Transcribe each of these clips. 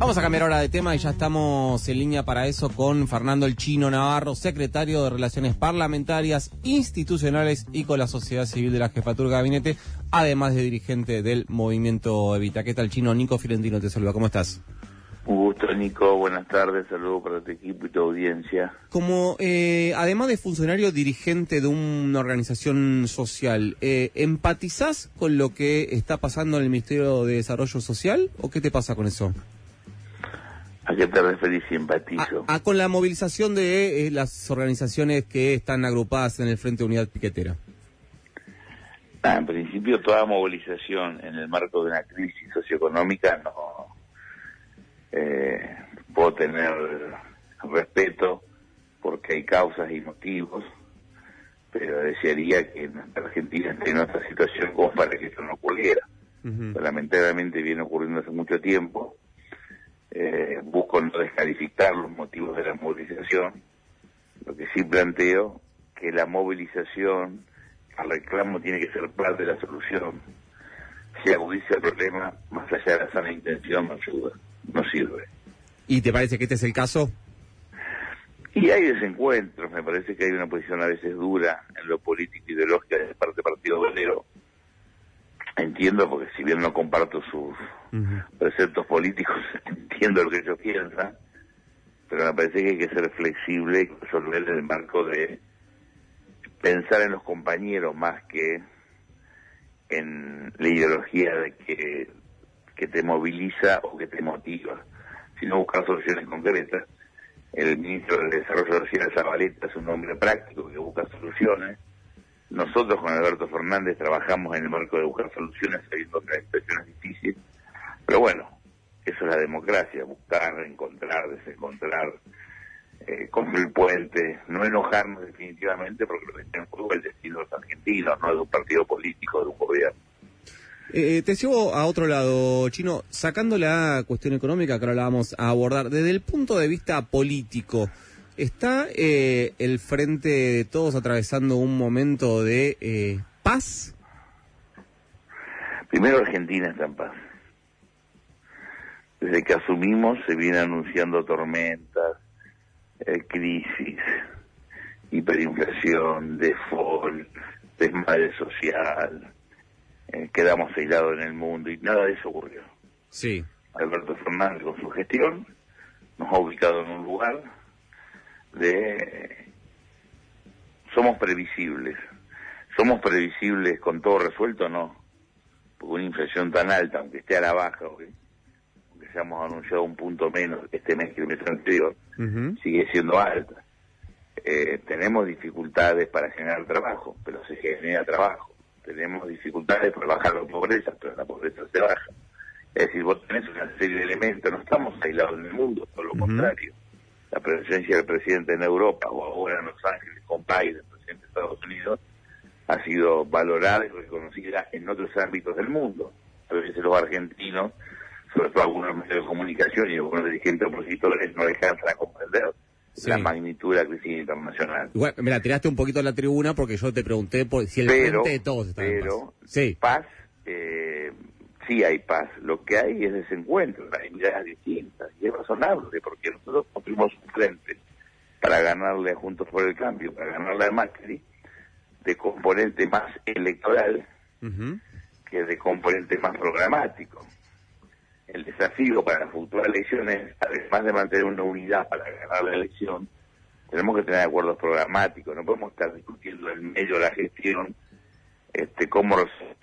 Vamos a cambiar ahora de tema y ya estamos en línea para eso con Fernando El Chino Navarro, secretario de Relaciones Parlamentarias, Institucionales y con la sociedad civil de la Jefatura de Gabinete, además de dirigente del Movimiento Evita. ¿Qué tal, Chino? Nico Fiorentino te saluda, ¿cómo estás? Un gusto, Nico, buenas tardes, saludos para tu equipo y tu audiencia. Como, además de funcionario dirigente de una organización social, ¿empatizás con lo que está pasando en el Ministerio de Desarrollo Social o qué te pasa con eso? ¿A qué te referís si empatizo? Con la movilización de las organizaciones que están agrupadas en el Frente de Unidad Piquetera. En principio, toda movilización en el marco de una crisis socioeconómica no puedo tener respeto porque hay causas y motivos, pero desearía que en Argentina esté en otra situación como para que esto no ocurriera. Lamentablemente viene ocurriendo hace mucho tiempo. Busco no descalificar los motivos de la movilización. Lo que sí planteo que la movilización al reclamo tiene que ser parte de la solución. Si agudiza el problema, más allá de la sana intención, no ayuda, no sirve. ¿Y te parece que este es el caso? Y hay desencuentros, me parece que hay una posición a veces dura en lo político y ideológico de parte del Partido Obrero. Entiendo, porque si bien no comparto sus preceptos políticos, entiendo lo que ellos piensan, pero me parece que hay que ser flexible y resolver en el marco de pensar en los compañeros más que en la ideología de que te moviliza o que te motiva, sino buscar soluciones concretas. El ministro de Desarrollo Social, Zabaleta, es un hombre práctico que busca soluciones. Nosotros con Alberto Fernández trabajamos en el marco de buscar soluciones, sabiendo que la situación es difícil, pero bueno, eso es la democracia, buscar, encontrar, desencontrar, construir puentes, no enojarnos definitivamente, porque lo que está en juego es el destino de los argentinos, no de un partido político, de un gobierno. Te sigo a otro lado, Chino, sacando la cuestión económica que ahora la vamos a abordar, desde el punto de vista político, ¿está el Frente de Todos atravesando un momento de paz? Primero, Argentina está en paz. Desde que asumimos se viene anunciando tormentas, crisis, hiperinflación, default, desmadre social, quedamos aislados en el mundo y nada de eso ocurrió. Sí. Alberto Fernández con su gestión nos ha ubicado en un lugar de somos previsibles con todo resuelto, no, porque una inflación tan alta, aunque esté a la baja hoy, aunque se hemos anunciado un punto menos este mes que el mes anterior, sigue siendo alta. Tenemos dificultades para generar trabajo, pero se genera trabajo. Tenemos dificultades para bajar la pobreza, pero la pobreza se baja. Es decir, vos tenés una serie de elementos, no estamos aislados en el mundo, todo lo contrario. La presencia del presidente en Europa, o ahora en Los Ángeles con Biden, el presidente de Estados Unidos, ha sido valorada y reconocida en otros ámbitos del mundo. A veces los argentinos, sobre todo algunos medios de comunicación y algunos dirigentes opositores, no alcanzan a comprender la magnitud de la crisis internacional. Igual, me la tiraste un poquito a la tribuna porque yo te pregunté si el Frente de Todos está en paz. Sí. Paz, sí hay paz. Lo que hay es desencuentro, hay miradas distintas, y es razonable, porque nosotros construimos un frente para ganarle a Juntos por el Cambio, para ganarle a Macri, de componente más electoral que de componente más programático. El desafío para las futuras elecciones, además de mantener una unidad para ganar la elección, tenemos que tener acuerdos programáticos, no podemos estar discutiendo en medio de la gestión cómo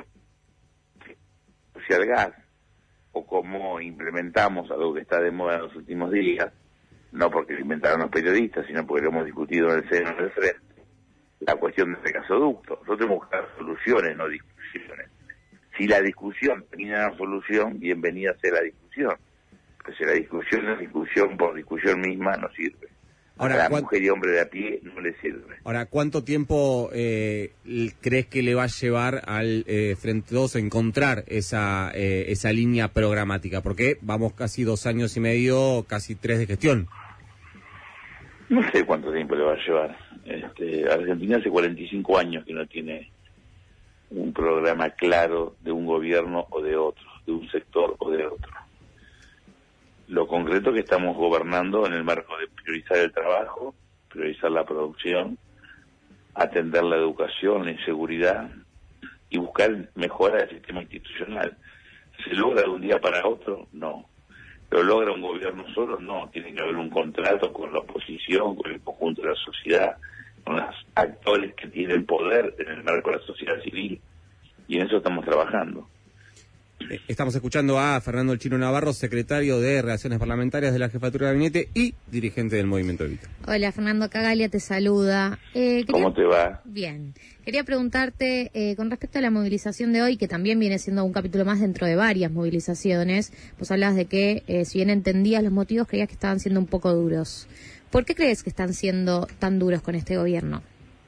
social gas o cómo implementamos algo que está de moda en los últimos días, no porque lo inventaron los periodistas, sino porque lo hemos discutido en el seno del Frente, la cuestión del gasoducto. Nosotros tenemos que buscar soluciones, no discusiones. Si la discusión termina en la solución, bienvenida sea la discusión. Pero si la discusión es discusión por discusión misma, no sirve. Ahora, a la mujer y hombre de a pie no le sirve. Ahora, ¿cuánto tiempo crees que le va a llevar al Frente 2 a encontrar esa línea programática? Porque vamos casi 2 años y medio, casi 3 de gestión. No sé cuánto tiempo le va a llevar. Argentina hace 45 años que no tiene un programa claro de un gobierno o de otro, de un sector o de otro. Lo concreto es que estamos gobernando en el marco de priorizar el trabajo, priorizar la producción, atender la educación, la inseguridad y buscar mejorar el sistema institucional. ¿Se logra de un día para otro? No. ¿Lo logra un gobierno solo? No. Tiene que haber un contrato con la oposición, con el conjunto de la sociedad, con los actores que tienen poder en el marco de la sociedad civil. Y en eso estamos trabajando. Estamos escuchando a Fernando El Chino Navarro, secretario de Relaciones Parlamentarias de la Jefatura de Gabinete y dirigente del Movimiento Evita. Hola, Fernando, acá Galia te saluda. ¿Cómo te va? Bien. Quería preguntarte, con respecto a la movilización de hoy, que también viene siendo un capítulo más dentro de varias movilizaciones, pues hablabas de que, si bien entendías los motivos, creías que estaban siendo un poco duros. ¿Por qué crees que están siendo tan duros con este gobierno?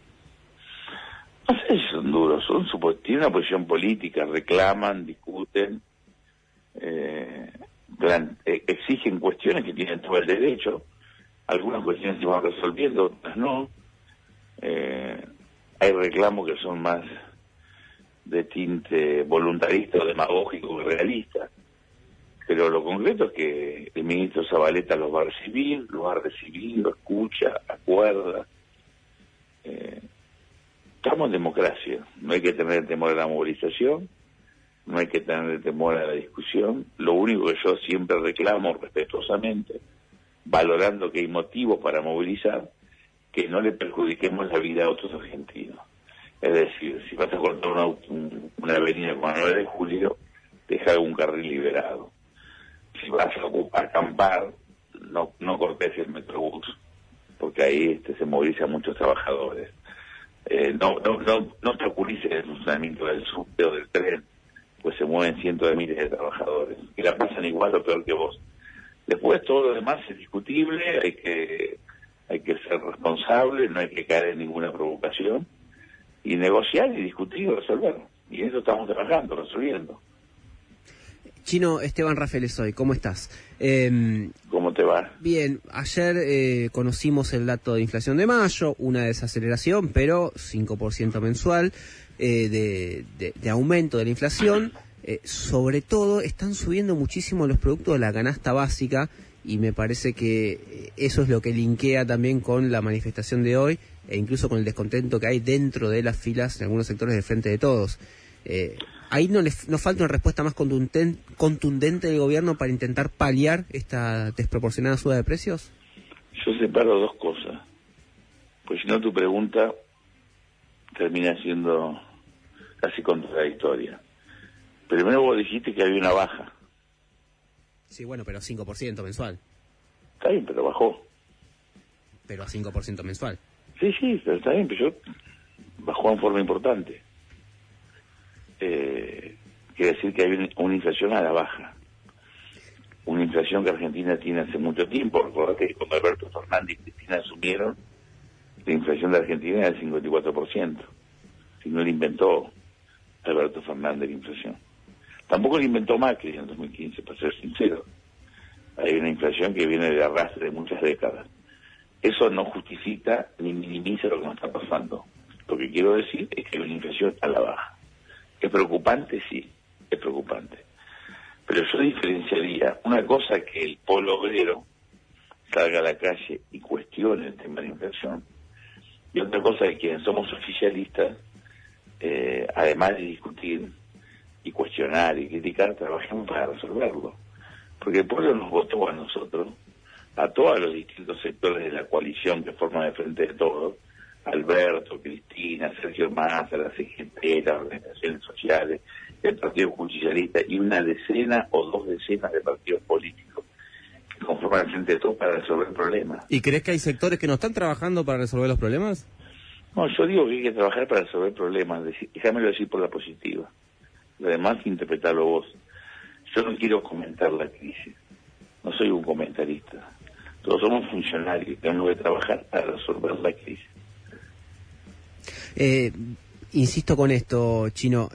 No sé si son duros, tienen una posición política, reclaman, discuten, exigen cuestiones que tienen todo el derecho, algunas cuestiones se van resolviendo, otras no. Hay reclamos que son más de tinte voluntarista o demagógico que realista, pero lo concreto es que el ministro Zabaleta los va a recibir, lo escucha, acuerda. Estamos en democracia, no hay que tener temor a la movilización, no hay que tener temor a la discusión. Lo único que yo siempre reclamo respetuosamente, valorando que hay motivos para movilizar, que no le perjudiquemos la vida a otros argentinos. Es decir, si vas a cortar una avenida con el 9 de julio, deja algún carril liberado. Si vas a acampar, no cortes el metrobús, porque ahí se movilizan muchos trabajadores. No obstaculices el funcionamiento del subte o del tren, pues se mueven cientos de miles de trabajadores que la pasan igual o peor que vos. Después todo lo demás es discutible, hay que ser responsable, no hay que caer en ninguna provocación y negociar y discutir y resolver. Y en eso estamos trabajando, resolviendo. Chino, Esteban Rafael Esoy, ¿cómo estás? ¿Cómo te va? Bien, ayer conocimos el dato de inflación de mayo, una desaceleración, pero 5% mensual de aumento de la inflación. Sobre todo, están subiendo muchísimo los productos de la canasta básica y me parece que eso es lo que linkea también con la manifestación de hoy e incluso con el descontento que hay dentro de las filas en algunos sectores del Frente de Todos. ¿Ahí nos falta una respuesta más contundente del gobierno para intentar paliar esta desproporcionada suba de precios? Yo separo dos cosas, pues si no tu pregunta termina siendo casi contradictoria. Primero vos dijiste que había una baja. Sí, bueno, pero 5% mensual. Está bien, pero bajó. Pero a 5% mensual. Sí, pero está bien, pero bajó en forma importante. Quiere decir que hay una inflación a la baja. Una inflación que Argentina tiene hace mucho tiempo. Recordate que cuando Alberto Fernández y Cristina asumieron, la inflación de Argentina era del 54%. Si no la inventó Alberto Fernández la inflación. Tampoco la inventó Macri en 2015, para ser sincero. Hay una inflación que viene de arrastre de muchas décadas. Eso no justifica ni minimiza lo que nos está pasando. Lo que quiero decir es que hay una inflación a la baja. ¿Es preocupante? Sí, es preocupante. Pero yo diferenciaría una cosa, que el polo obrero salga a la calle y cuestione el tema de la inflación, y otra cosa que quienes somos oficialistas, además de discutir y cuestionar y criticar, trabajemos para resolverlo. Porque el pueblo nos votó a nosotros, a todos los distintos sectores de la coalición que forman el Frente de Todos, Alberto, Cristina, Sergio Massa, la CGT, las organizaciones sociales, el Partido Justicialista y una decena o 2 decenas de partidos políticos que conforman el Frente de Todos para resolver problemas. ¿Y crees que hay sectores que no están trabajando para resolver los problemas? No, yo digo que hay que trabajar para resolver problemas, déjamelo decir por la positiva. Lo demás, interpretarlo vos. Yo no quiero comentar la crisis, no soy un comentarista. Todos somos funcionarios, tenemos que trabajar para resolver la crisis. Insisto con esto, Chino,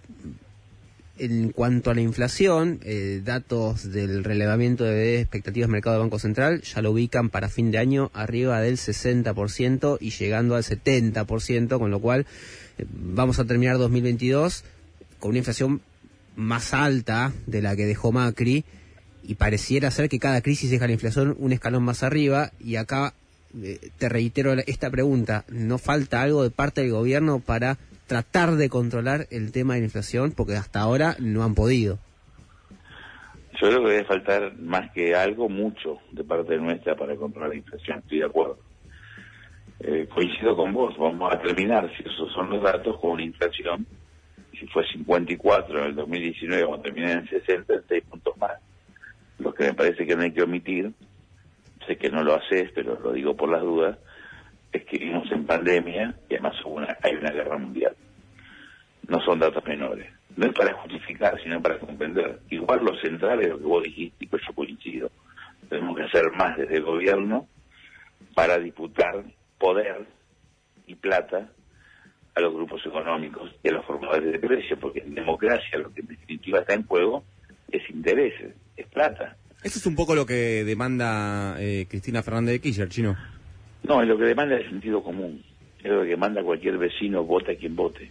en cuanto a la inflación, datos del relevamiento de expectativas del mercado del Banco Central ya lo ubican para fin de año arriba del 60% y llegando al 70%, con lo cual vamos a terminar 2022 con una inflación más alta de la que dejó Macri y pareciera ser que cada crisis deja la inflación un escalón más arriba, y acá te reitero esta pregunta: ¿no falta algo de parte del gobierno para tratar de controlar el tema de la inflación? Porque hasta ahora no han podido. Yo creo que debe faltar más que algo, mucho de parte nuestra para controlar la inflación, estoy de acuerdo. Coincido con vos, vamos a terminar, si esos son los datos, con una inflación, si fue 54 en el 2019, vamos a terminar en 66 puntos más. Lo que me parece que no hay que omitir, sé que no lo haces, pero lo digo por las dudas, es que vivimos en pandemia y además hay una guerra mundial. No son datos menores. No es para justificar, sino para comprender. Igual lo central es lo que vos dijiste, y pues yo coincido. Tenemos que hacer más desde el gobierno para disputar poder y plata a los grupos económicos y a los formadores de precios, porque en democracia lo que en definitiva está en juego es intereses, es plata. Eso es un poco lo que demanda Cristina Fernández de Kirchner, Chino. No, es lo que demanda el sentido común. Es lo que manda cualquier vecino, vote a quien vote.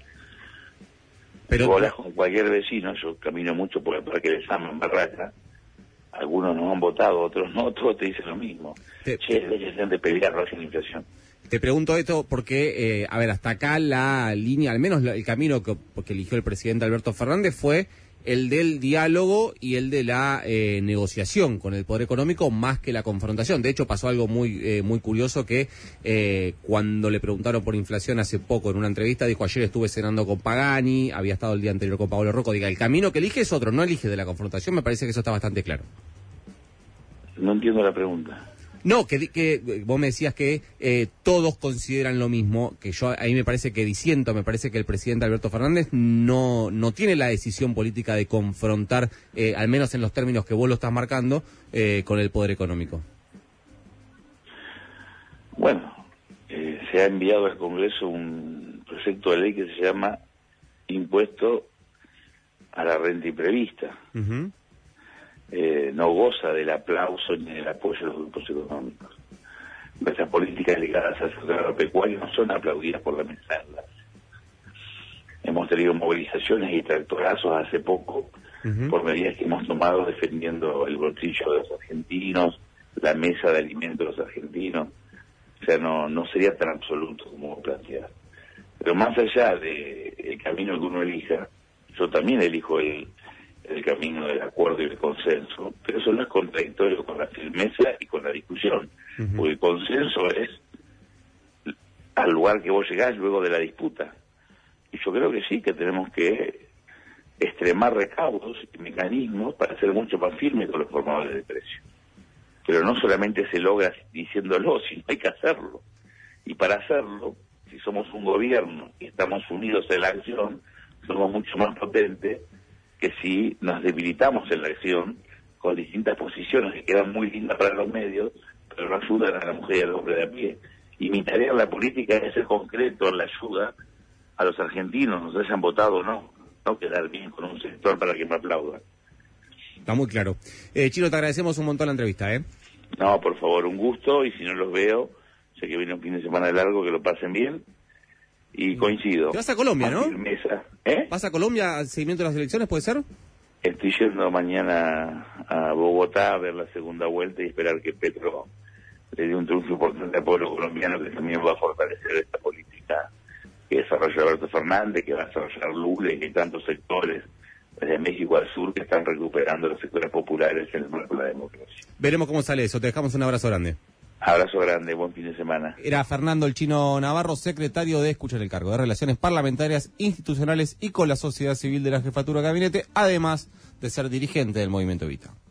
Pero vos hablas con cualquier vecino, yo camino mucho por el Parque de Sama en Barraca, algunos nos han votado, otros no, todos te dicen lo mismo. Dejen de pelear hacia la inflación. Te pregunto esto porque, hasta acá la línea, al menos el camino que eligió el presidente Alberto Fernández fue el del diálogo y el de la negociación con el poder económico más que la confrontación. De hecho, pasó algo muy curioso que cuando le preguntaron por inflación hace poco en una entrevista, dijo: ayer estuve cenando con Pagani, había estado el día anterior con Pablo Rocco. Diga, el camino que elige es otro, no elige de la confrontación. Me parece que eso está bastante claro. No entiendo la pregunta. No, que vos me decías que todos consideran lo mismo, que yo ahí me parece que disiento, me parece que el presidente Alberto Fernández no tiene la decisión política de confrontar, al menos en los términos que vos lo estás marcando, con el poder económico. Bueno, se ha enviado al Congreso un proyecto de ley que se llama Impuesto a la Renta Imprevista. Uh-huh. No goza del aplauso ni del apoyo de los grupos económicos. Nuestras políticas ligadas al sector agropecuario no son aplaudidas por la mesa de enlace. Hemos tenido movilizaciones y tractorazos hace poco por medidas que hemos tomado defendiendo el bolsillo de los argentinos, la mesa de alimentos de los argentinos. O sea, no sería tan absoluto como plantear. Pero más allá del camino que uno elija, yo también elijo el camino del acuerdo y el consenso, pero eso no es contradictorio con la firmeza y con la discusión, porque el consenso es al lugar que vos llegás luego de la disputa. Y yo creo que sí, que tenemos que extremar recaudos y mecanismos para ser mucho más firmes con los formadores de precios. Pero no solamente se logra diciéndolo, sino hay que hacerlo. Y para hacerlo, si somos un gobierno y estamos unidos en la acción, somos mucho más potentes que si nos debilitamos en la acción con distintas posiciones que quedan muy lindas para los medios, pero no ayudan a la mujer y al hombre de a pie. Y mi tarea en la política es ser concreto en la ayuda a los argentinos, nos hayan votado o no quedar bien con un sector para que me aplaudan. Está muy claro. Chino, te agradecemos un montón la entrevista, ¿eh? No, por favor, un gusto, y si no los veo, sé que viene un fin de semana largo, que lo pasen bien. Y coincido. Te vas a Colombia, ¿no? Firmeza. ¿Vas a Colombia al seguimiento de las elecciones, puede ser? Estoy yendo mañana a Bogotá a ver la segunda vuelta y esperar que Petro le dé un triunfo importante al pueblo colombiano, que también va a fortalecer esta política que desarrolla Alberto Fernández, que va a desarrollar Lula, y que hay tantos sectores, desde México al sur, que están recuperando los sectores populares en el marco de la democracia. Veremos cómo sale eso. Te dejamos un abrazo grande. Abrazo grande, buen fin de semana. Era Fernando el Chino Navarro, secretario de Escucha en el Cargo de Relaciones Parlamentarias, Institucionales y con la Sociedad Civil de la Jefatura de Gabinete, además de ser dirigente del Movimiento Evita.